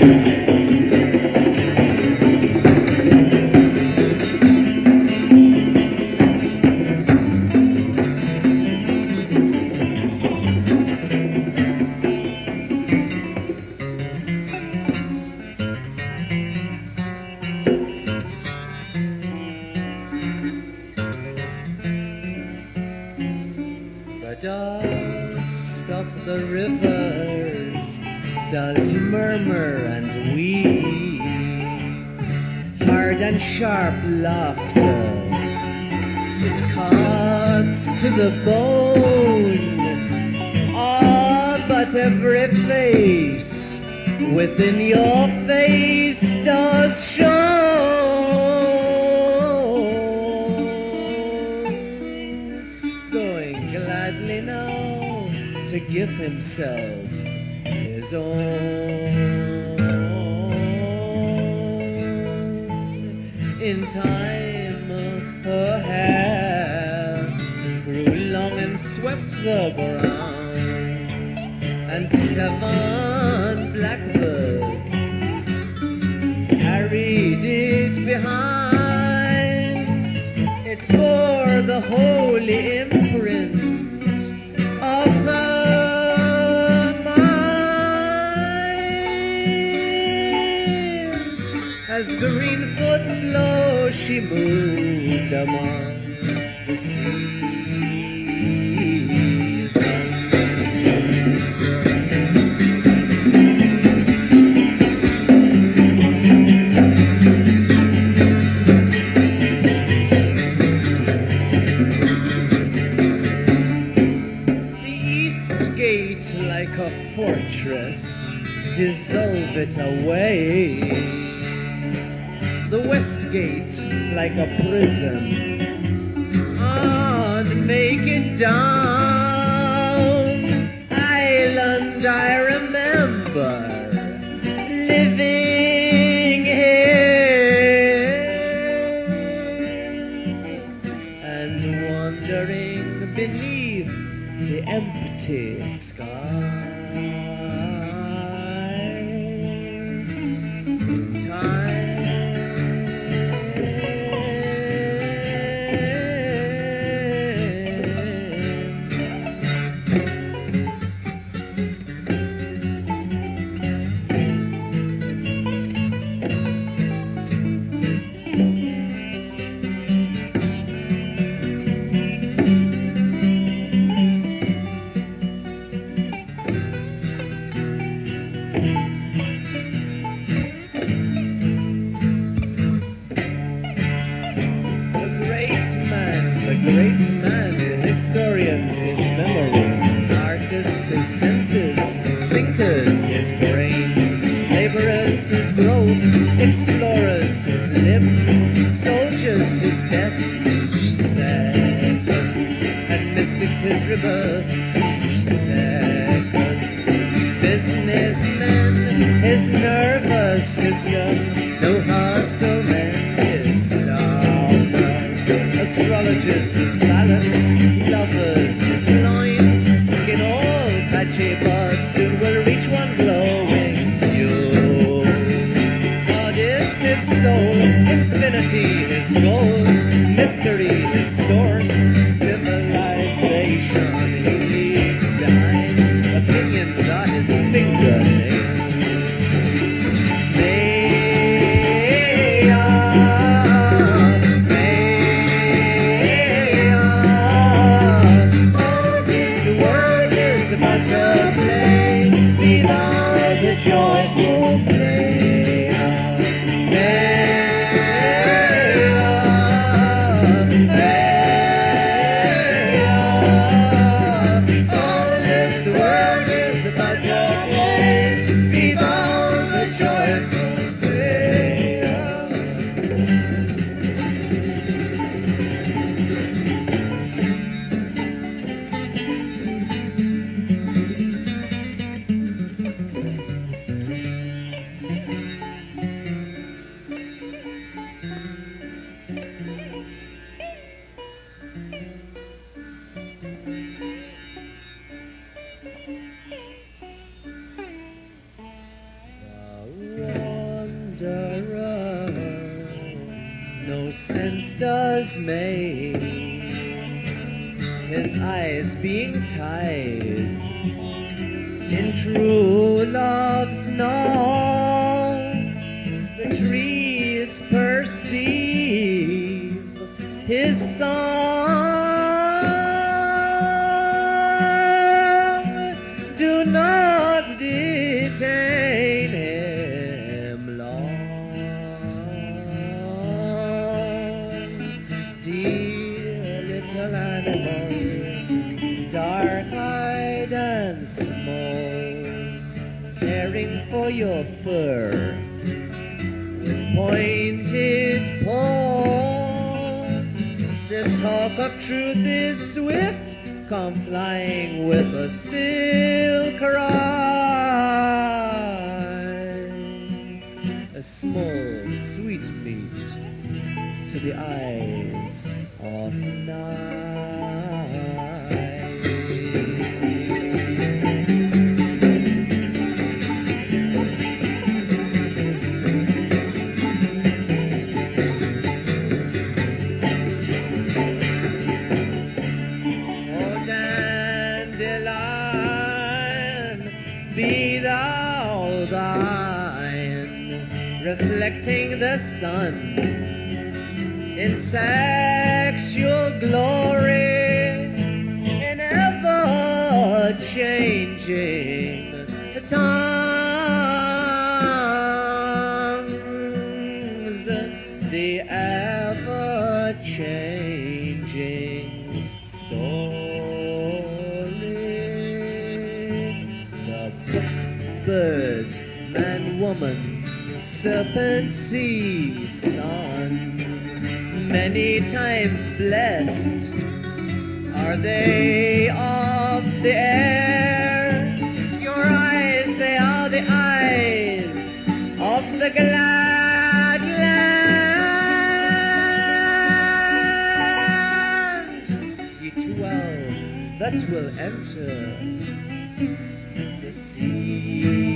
The dust of the rivers does murmur and weep, hard and sharp laughter, it cuts to the bone. Ah, but every face within your face does show. Gladly now to give himself his own. In time her hair grew long and swept the ground, and 7 blackbirds carried it behind. It bore the holy imprint of her mind. As Greenfoot slow she moved among the like a fortress, dissolve it away. The west gate like a prison, and make it down. Island, I remember living here and wandering beneath the empty sky. The great man, historians his memory, artists his senses, thinkers his brain, laborers his growth, explorers his limbs, soldiers his death each second, and mystics his rebirth each second, businessmen his nervous system, no hustle men his starter, astrologers his balance, lovers his loins, skin all patchy but soon will reach one glowing view. God is his soul, infinity his goal, mystery his source, civilization he leaves behind, opinions are his fingernails. May sense does make his eyes being tied in true love's knot. The trees perceive his song. Do not detain him long. Dear little animal, dark-eyed and small, caring for your fur with pointed paws. This hawk of truth is swift, come flying with a still cry. A small sweet meat to the eyes of night. Be thou thine, reflecting the sun in sexual glory, in ever-changing tongues, the ever-changing story. Bird, man, woman, serpent, sea, sun, many times blessed are they of the air. Your eyes, they are the eyes of the glad land. Ye 12 that will enter the season.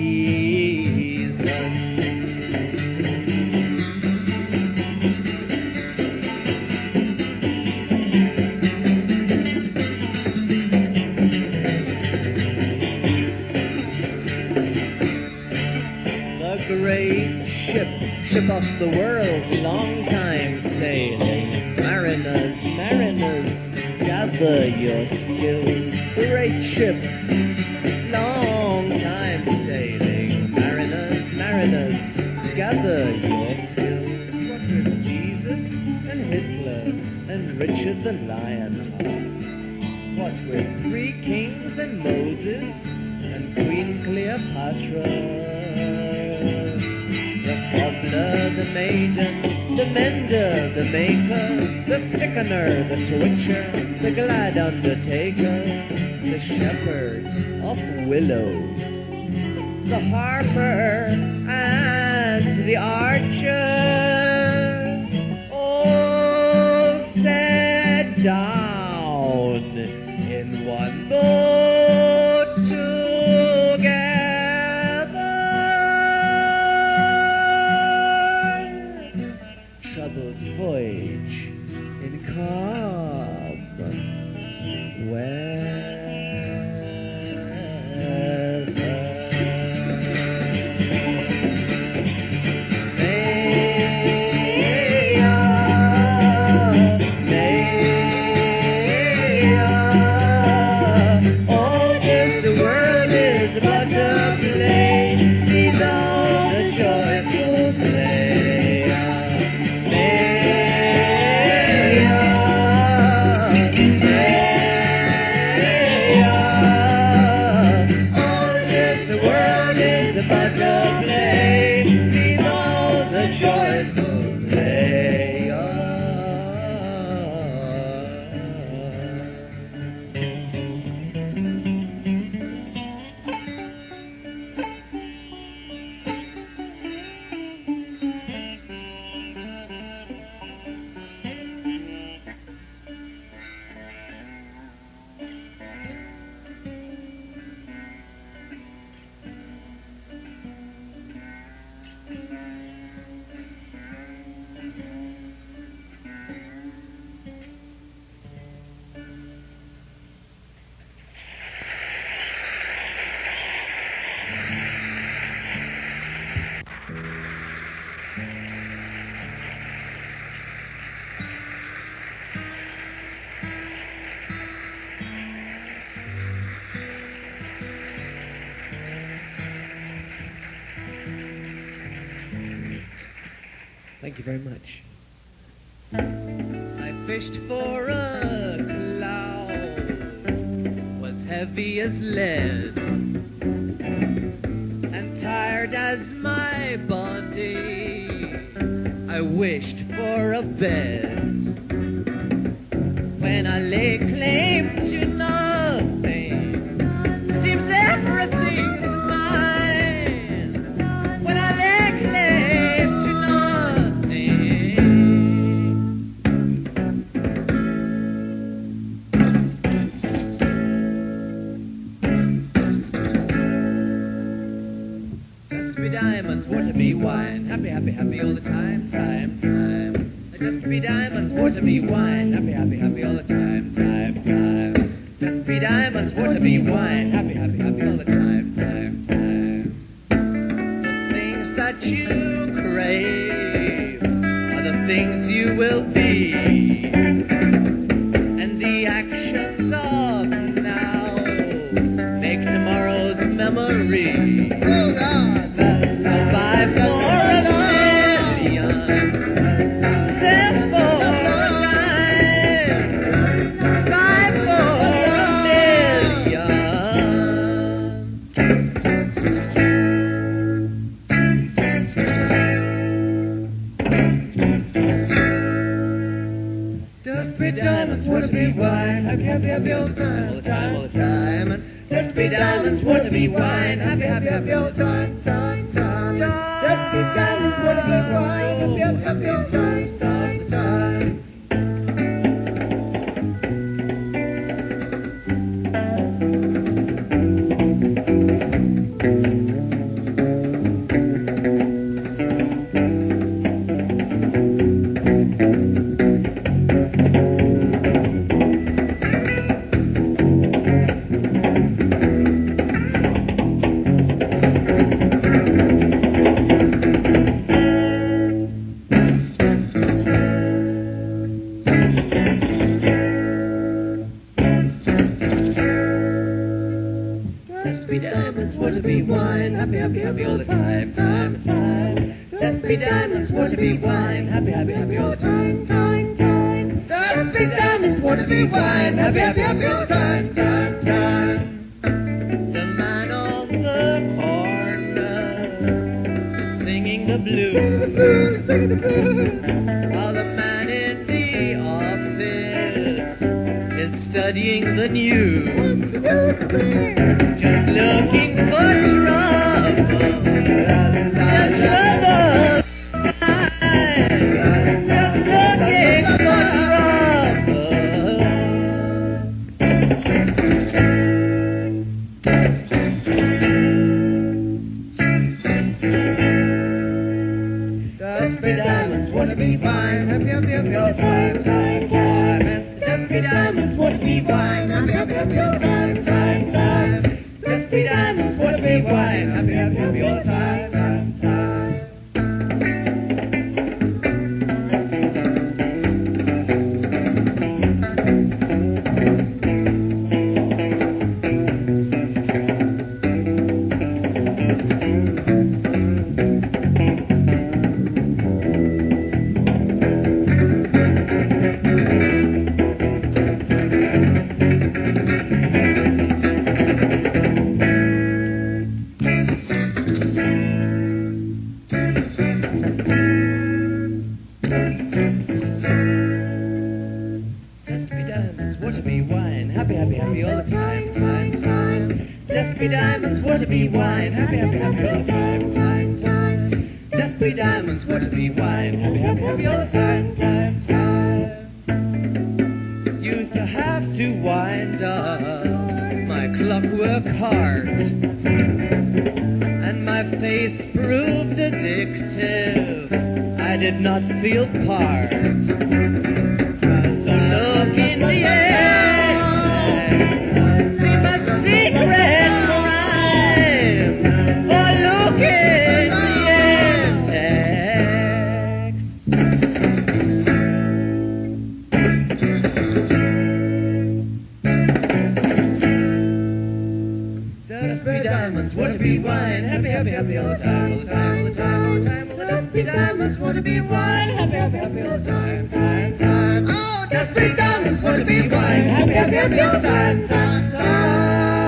The great ship of the world's long time sailing. Mariners, mariners, gather your skills. Great ship, long time sailing. Mariners, mariners, gather your skills. What with Jesus and Hitler and Richard the Lionheart? What with 3 kings and Moses and Queen Cleopatra? The cobbler, the maiden, the mender, the maker, the sickener, the twitcher, the glad undertaker, the shepherd of willows, the harper and the archer, all set down in one boat together. Troubled voyage in calm weather. Oh, this world is but a play, these are the joyful play. But a play, these are the joyful play. Thank you very much. I fished for a cloud, was heavy as lead, and tired as my body, I wished for a bed. When I lay claim to nothing, seems everything's mine. When I lay claim to nothing, just be diamonds, water be wine, happy, happy, happy all the time, time, time. Just be diamonds, water be wine, happy, happy, happy all the time, time, time. Just be diamonds, water be wine, happy, happy, happy all the time, time, time. The things that you crave are the things you will be, and the actions of now make tomorrow's memory. Survive for a million. Send for a dime, 5 for a million. Just be diamonds, water be wine, happy, happy, happy all the time, all the time, all the time. Just be diamonds, water be wine, happy, happy, happy all the time, time, time. Just be diamonds, water be wine, happy, happy, happy all the time, time, time. Just be diamonds, water be wine, happy, happy, happy all the time, time, time. Just be diamonds, water be wine, happy, happy, happy all the time, time, time. Just be diamonds, water be wine, happy, happy, happy all the time, time, time. The man on the corner is singing the blues, singing the blues, while the man in the office is studying the news. Just looking for trouble, still trouble. Just looking for trouble. Just be diamonds, water be wine, happy, happy, happy all the time, time, time. Just be diamonds, water be wine, happy, happy, happy all the time, time, time. Just be diamonds, water be wine, happy, happy, happy all the time, time, time. Just be diamonds, water be wine, happy, happy, happy all the time, time, time. Just be diamonds, water be wine, happy, happy, happy all the time, time, time. Just be diamonds, water be wine, happy, happy, happy all the time, time, time. Used to have to wind up my clockwork heart, and my face proved addictive. I did not feel part. So look in the eyes, see my secret crime, or look in the text. Just be diamonds, water be wine, happy, happy, happy all the time, all the time, all the time, all the time, all the time. just be diamonds, want to be wine. Happy, happy, happy all time, time, time. Oh, just be diamonds, want to be wine. Happy, happy, happy all time, time, time.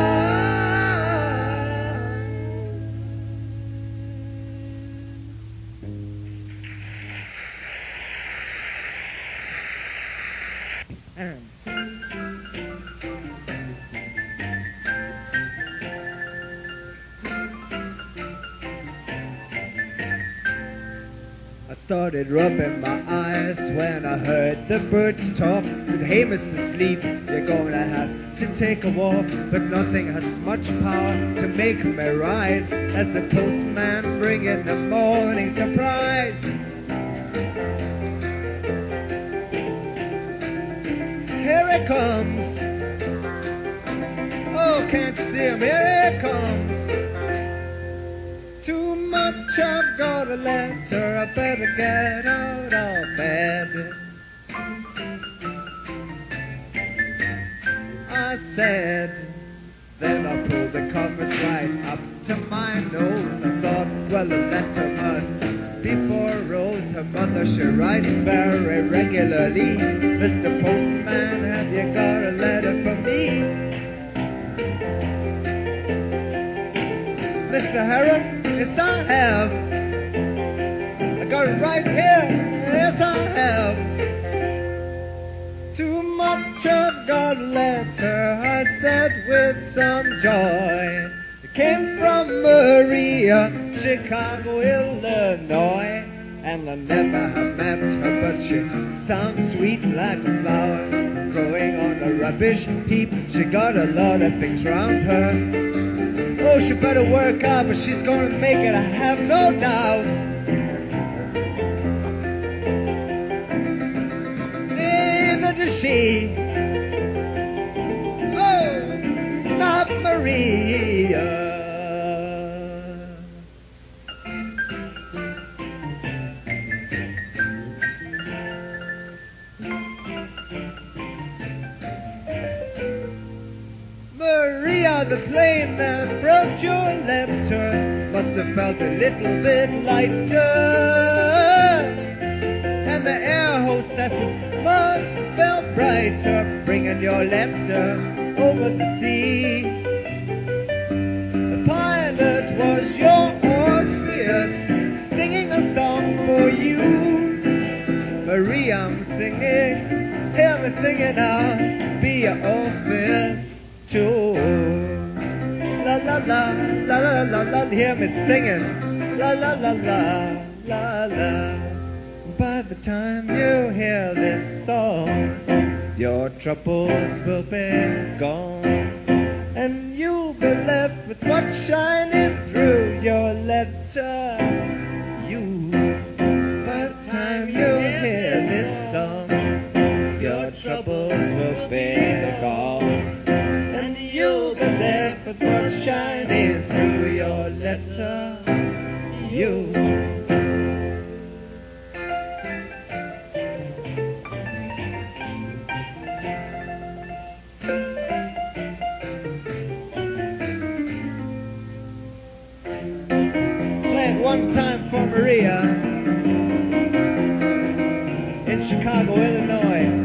I started rubbing my eyes when I heard the birds talk. Said, hey, Mr. Sleep, you're gonna have to take a walk. But nothing has much power to make me rise as the postman bringing the morning surprise. Here it comes. Oh, can't you see him? Here it comes. Too much, I've got a letter, I better get out of bed. I said, then I pulled the covers right up to my nose. I thought, well, a letter must be for Rose. Her mother, she writes very regularly. Mr. Postman, have you got a letter for me? Mr. Heron? Yes, I have. I got it right here. Yes, I have. Too much, I've got a letter, I said with some joy. It came from Maria, Chicago, Illinois. And I never have met her, but she sounds sweet like a flower growing on a rubbish heap. She got a lot of things round her. Oh, she better work out, but she's gonna make it, I have no doubt. Neither does she. Oh, not Maria. Maria, the plane that brought your letter must have felt a little bit lighter, and the air hostesses must have felt brighter, bringing your letter over the sea. The pilot was your Orpheus, singing a song for you. Maria, I'm singing, hear me singing now, be your Orpheus too. La la la, la la la la, hear me singing. La la la la, la la. By the time you hear this song, your troubles will be gone, and you'll be left with what's shining through your letter. You, by the time you hear this song, your troubles will be gone. You'll be left with what's shining through your letter. You. Play it one time for Maria in Chicago, Illinois.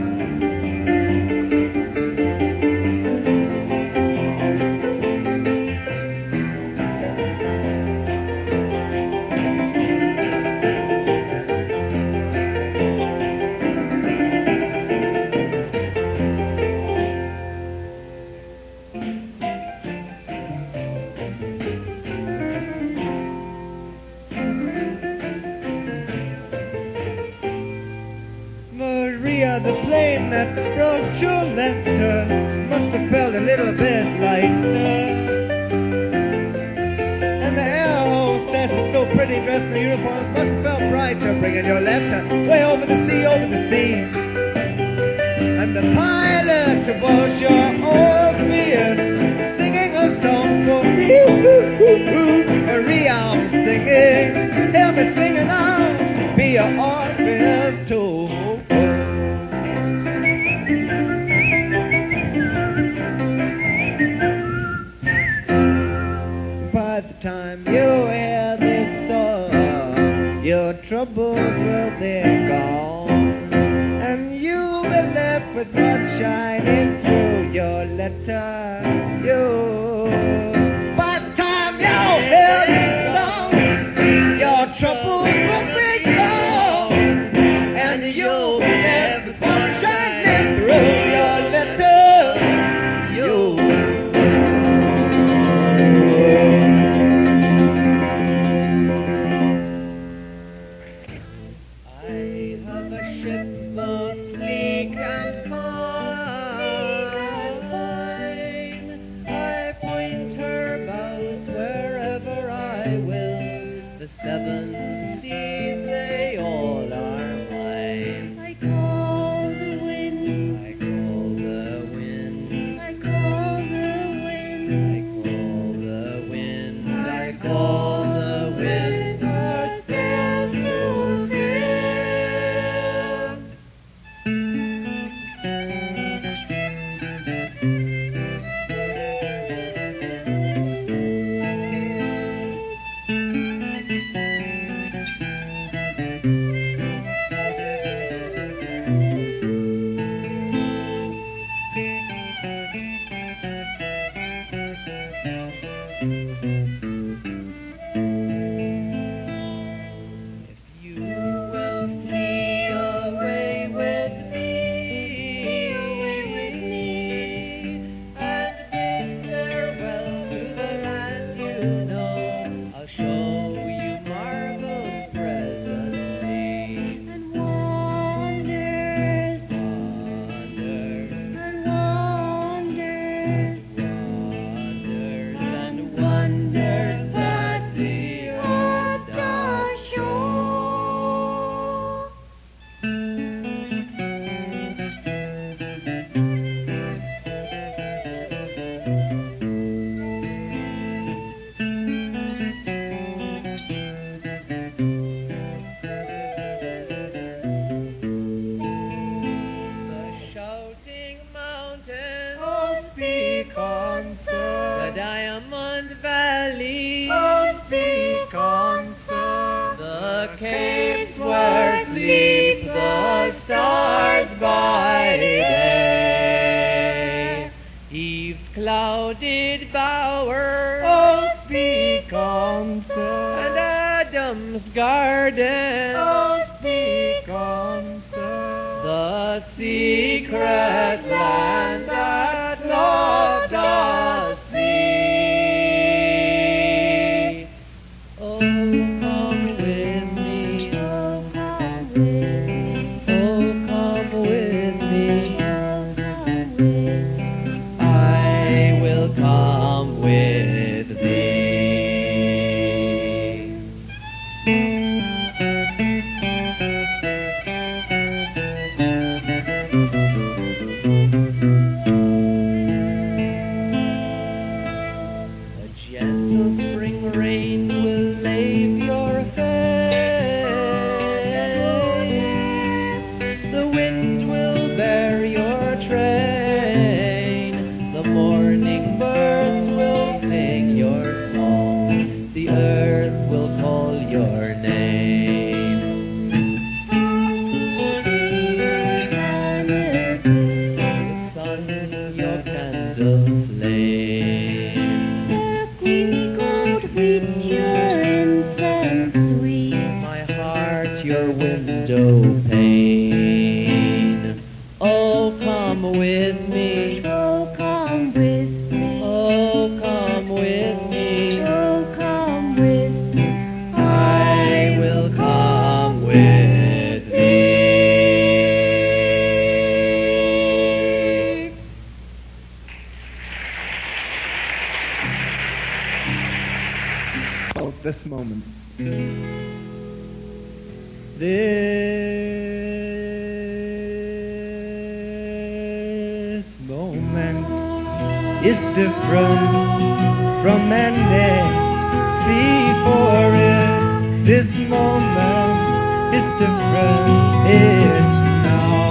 The plane that brought your letter must have felt a little bit lighter, and the air hostess is so pretty dressed in the uniforms must have felt brighter, bringing your letter way over the sea, over the sea. And the pilot was your Orpheus, singing a song for me. Maria, I'm singing, hear me singing now, be your Orpheus too. By the time you hear this song, your troubles will be gone, and you'll be left with blood shining through your letter. By the time you hear this song, your troubles will be gone, and you'll be left with blood shining through your letter. I have a ship both sleek and fine. I point her bows wherever I will. The seven seas, they all are mine. I call the wind, I call the wind, I call the wind, I call the wind, her sails to fill. If you will flee away with me, and bid farewell to the land you know, I'll show you marvels presently. and wonders, Wonders, and wonders, wonders, and wonders that the earth does show. The shouting mountains, Oh, speak on, the sir. Diamond Valley, Oh, speak on, sir. the caves where sleep the stars by day, Eve's clouded bower, Oh, speak on, and sir. Adam's garden, Oh, speak on, sir. the secret land that love does see. Oh, come with me, oh come with me, oh, come with me. oh come with me. I will come with thee. A gentle spring rain will lave your face. The wind will bear your train. The morning birds will sing your song. The earth will call your name. The sun, your candle flame. The creamy gold wheat, your incense sweet. My heart, your window pane. Oh, come with me. Oh come with me, Oh, come with me. oh come with me. I will come with thee. Oh, this moment. This moment is different from any before it. This moment is different. It's now.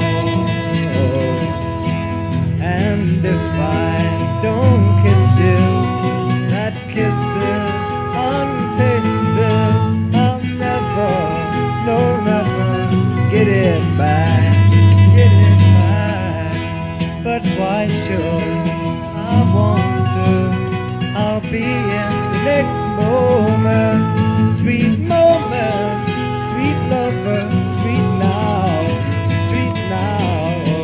And if I don't kiss you, that kiss is untasted. I'll never know it back, get it back. But why should I want to? I'll be in the next moment, sweet lover, sweet now, sweet now.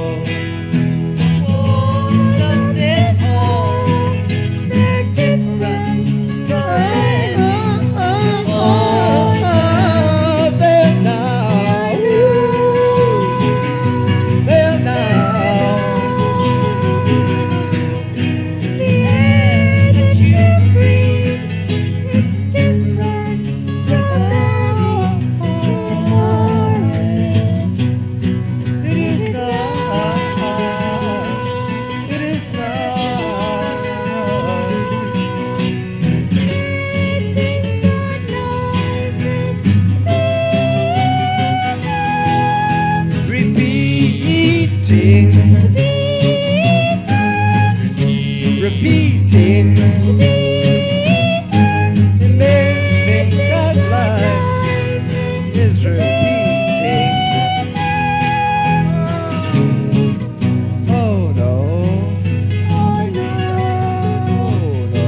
Walls of this hall, they're different from any before. There now, there now. The air that you breathe, it's different from It is not, it is not. Repeating, repeating. Amazing that life is repeating. Oh no, oh no.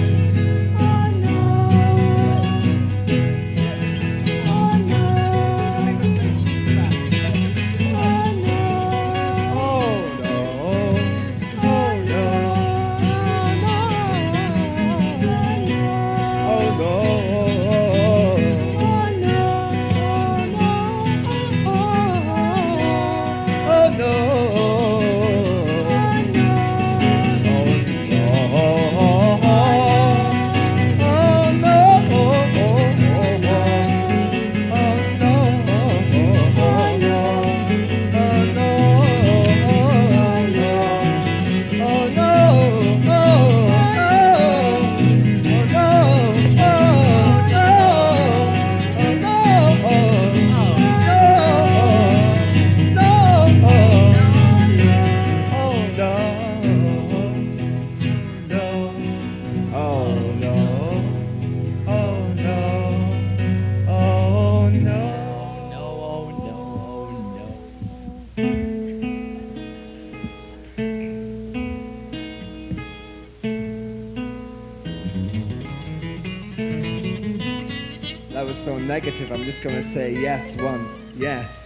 That was so negative, I'm just gonna say yes once. Yes.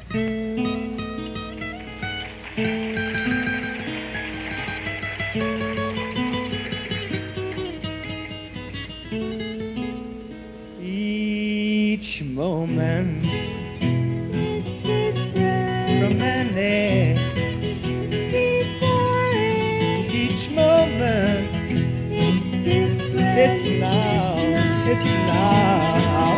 Each moment from any, each moment, it's now, it's now.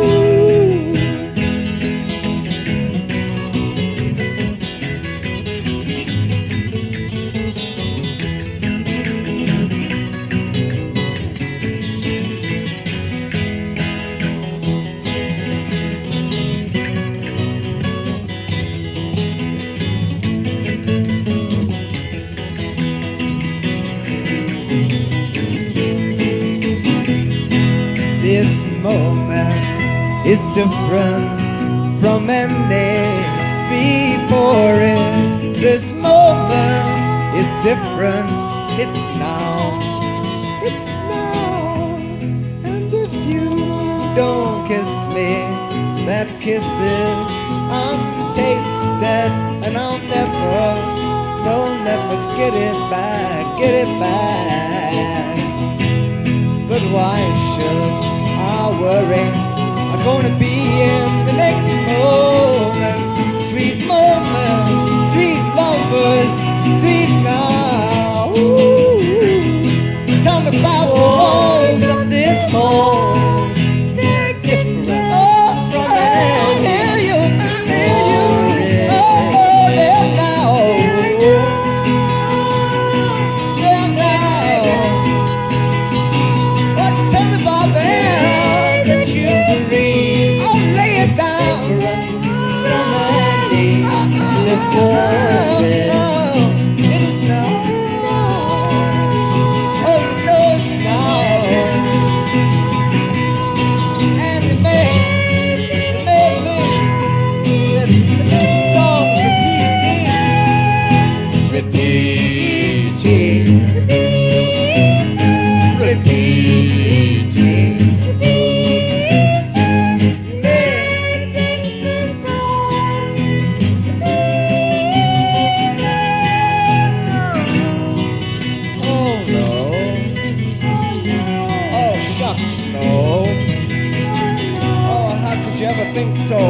This moment is different from any before it. This moment is different. It's now. It's now. And if you don't kiss me, that kiss is untasted, and I'll never get it back, get it back. But why should I worry? I'm gonna be in the next moment, sweet lovers, sweet now. Ooh. Tell me about the walls of this hall. They're different from any. I hear you. Oh, there now. There now. Let's tell me about the air that you breathe. Oh, lay it down.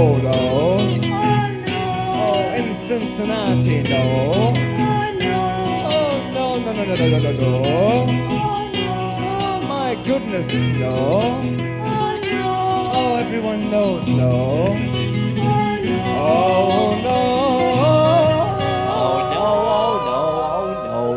no. Oh no. Oh, in Cincinnati, no. Oh no. Oh, no, no, no, no, no, no, no, no. Oh no. Oh, my goodness, no. Oh no. Oh, everyone knows, no. Oh no. Oh, no. Oh no, oh no, oh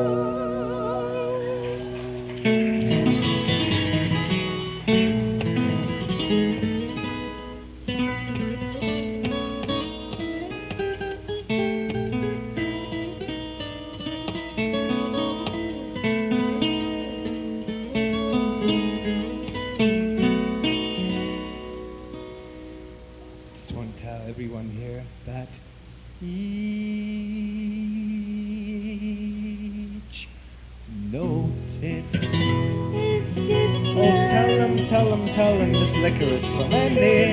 Just want to tell everyone here that each note it. It's different. Oh, tell them, this liquor is from any